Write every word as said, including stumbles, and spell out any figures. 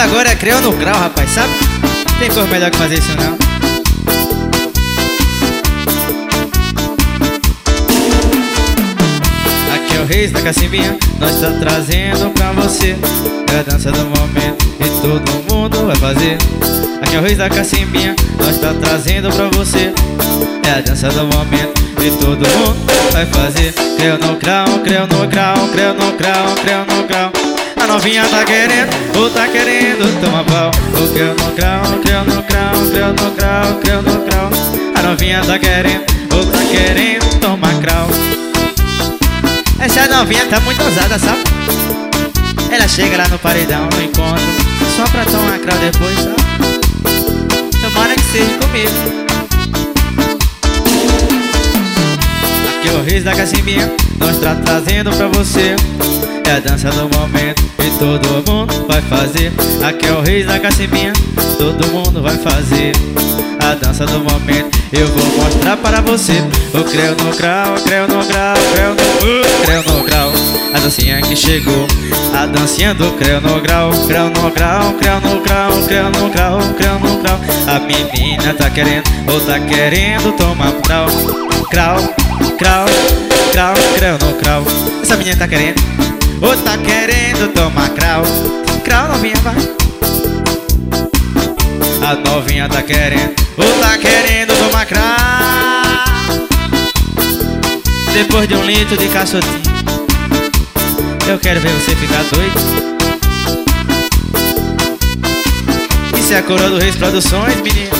agora é creu no grau, rapaz, sabe? Tem coisa melhor que fazer isso não. Aqui é o Reis da Cacimbinha, nós tá trazendo pra você. É a dança do momento e todo mundo vai fazer. Aqui é o Reis da Cacimbinha, nós tá trazendo pra você. É a dança do momento e todo mundo vai fazer. Creu no grau, creu no grau, creu no grau, creu no grau. A novinha tá querendo, ou tá querendo tomar pau. O creu no grau, creu no grau, creu no grau, creu no grau. A novinha tá querendo, ou tá querendo tomar grau. Essa novinha tá muito ousada, sabe? Ela chega lá no paredão, no encontro, só pra tomar crau depois, sabe? Tomara que seja comigo. Aqui é o Reis da Cacimbinha, nós tá trazendo pra você. É a dança do momento e todo mundo vai fazer. Aqui é o Reis da Cacimbinha, todo mundo vai fazer. A dança do momento eu vou mostrar para você. O creu no grau, creu no grau, creu no, uh, creu no grau. A dancinha que chegou, a dancinha do creu no grau. Creu no grau, creu no grau, creu no grau, creu no grau. A menina tá querendo, ou tá querendo tomar grau. Crau, crau, crau, creu no grau. Essa menina tá querendo, ou tá querendo tomar crau. Crau, novinha, vai. A novinha tá querendo, ou tá querendo tomar crau. Depois de um litro de caçotinho, eu quero ver você ficar doido. Isso é a Coroa do Reis Produções, menino.